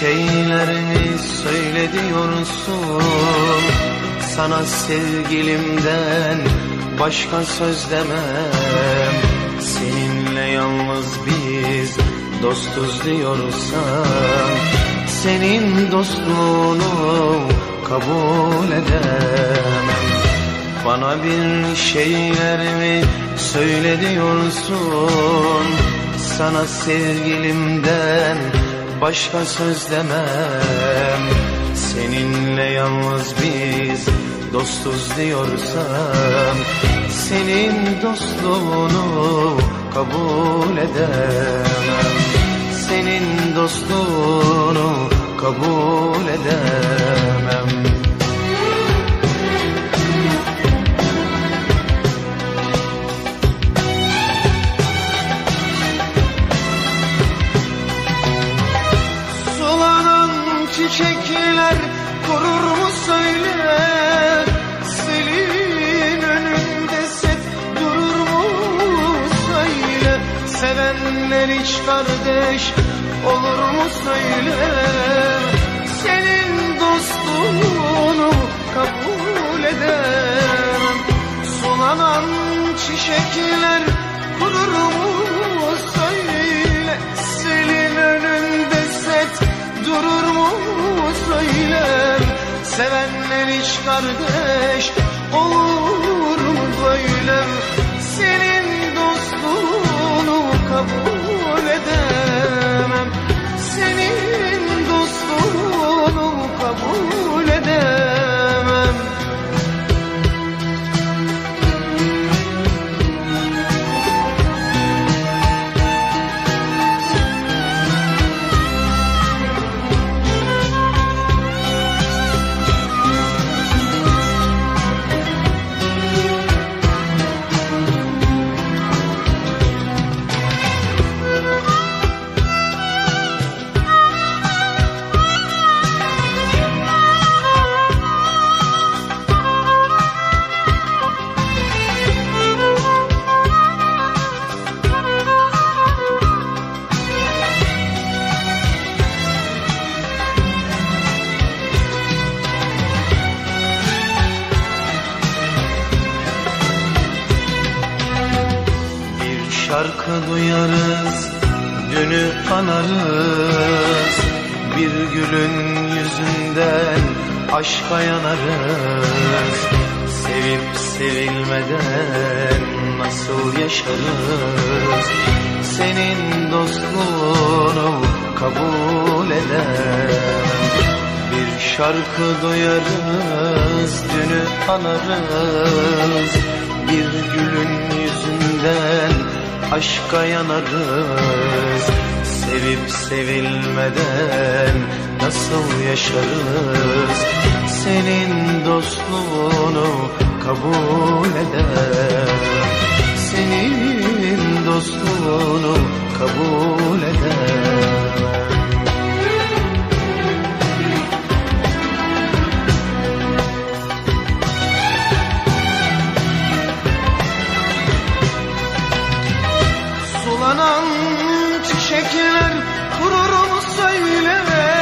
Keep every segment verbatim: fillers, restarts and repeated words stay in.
şeylerini söyle diyorsun. Sana sevgilimden başka söz demem. Seninle yalnız biz dostuz diyorsan, senin dostluğunu kabul edemem. Bana bir şeylerimi söyle diyorsun. Sana sevgilimden başka söz demem. Seninle yalnız biz dostuz diyorsan, senin dostluğunu kabul edemem. Senin dostluğunu kabul edemem. Çiçekler kurur mu söyle, selin önünde set durur mu söyle, sevenler hiç kardeş olur mu söyle, senin dostluğunu kabul edemem. Sulanan çiçekler kurur mu söyle, selin önünde set durur mu söyle, sevenler hiç kardeş olur mu böyle, senin dostluğunu kabul edemem. Senin dostluğunu kabul edemem. Şarkı duyarız, dünü anarız. Bir gülün yüzünden aşka yanarız. Sevip sevilmeden nasıl yaşarız? Senin dostluğunu kabul edemem. Bir şarkı duyarız, dünü anarız. Bir gülün yüzünden aşka yanarız. Sevip sevilmeden nasıl yaşarız? Senin dostluğunu kabul edemem. Senin dostluğunu kabul edemem. Sulanan çiçekler kurur mu söyle,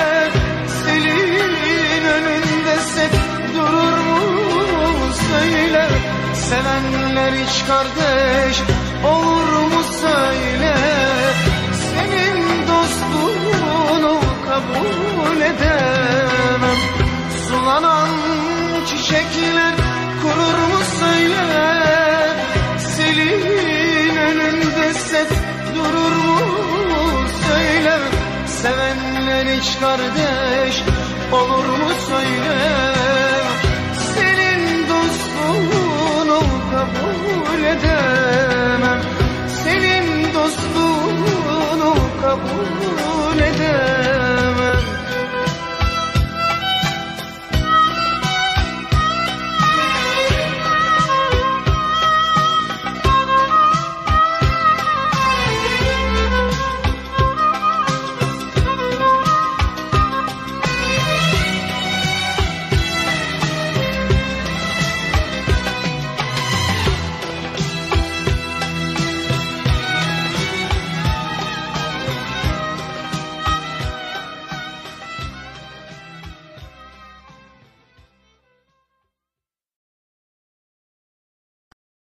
selin önünde set durur mu söyle, sevenler hiç kardeş olur mu söyle, senin dostluğunu kabul edemem. Sulanan çiçekler kurur mu söyle, selin önünde set durur mu söyle, sevenler hiç kardeş olur mu söyle, senin dostluğunu kabul edemem. Senin dostluğunu kabul